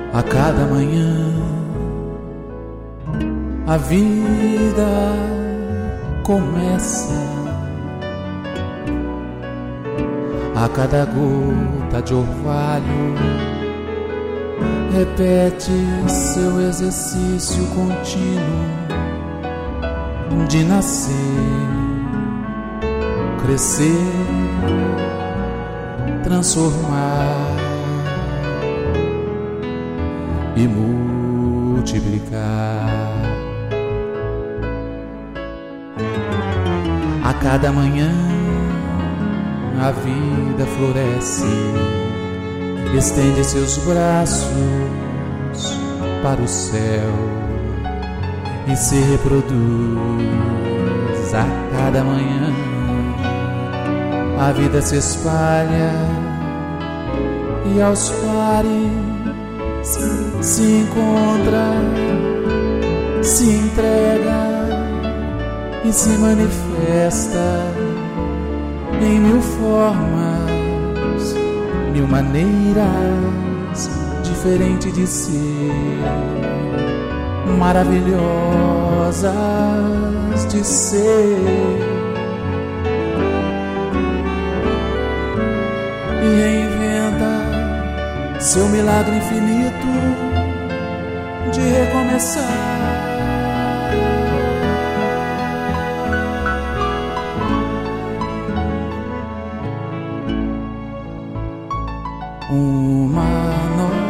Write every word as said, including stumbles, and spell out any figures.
A cada manhã a vida começa. A cada gota de orvalho repete seu exercício contínuo de nascer, crescer, transformar e multiplicar. A cada manhã a vida floresce, estende seus braços para o céu e se reproduz. A cada manhã a vida se espalha e aos pares se encontra, se entrega e se manifesta em mil formas, mil maneiras diferentes de ser, maravilhosas de ser. E reinventa seu milagre infinito de recomeçar. Uma nova